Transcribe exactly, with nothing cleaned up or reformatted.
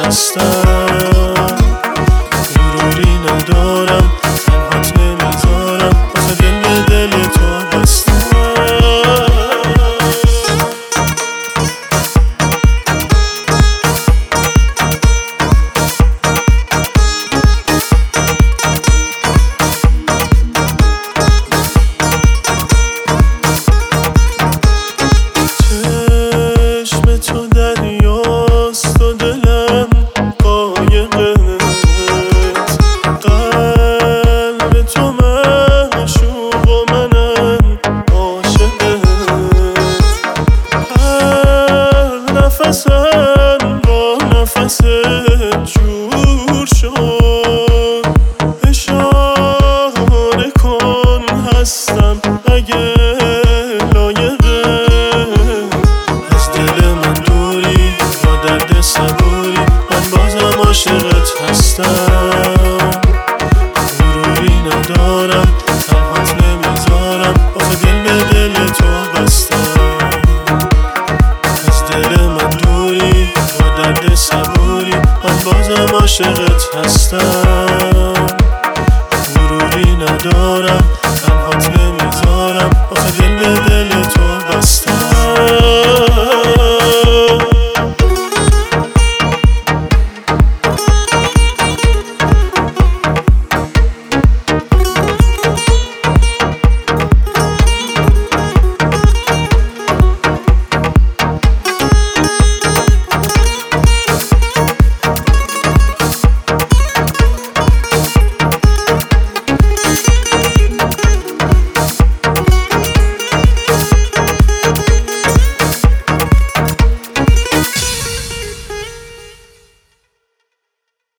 هستم، غروری ندارم، تنهات نمیذارم، واسه دل به دل تو بستم. نفسم با نفس جور شد، اشاره کن هستم اگه لایقه. از دل من دوری با درد صبوری، من بازم عاشقت هستم، غروری ندارم، تنهات نمیذارم، آخه دل به دل تو بستم. درد صبوری، من بازم عاشقت هستم، غروری ندارم، تنهات نمیذارم، آخه دل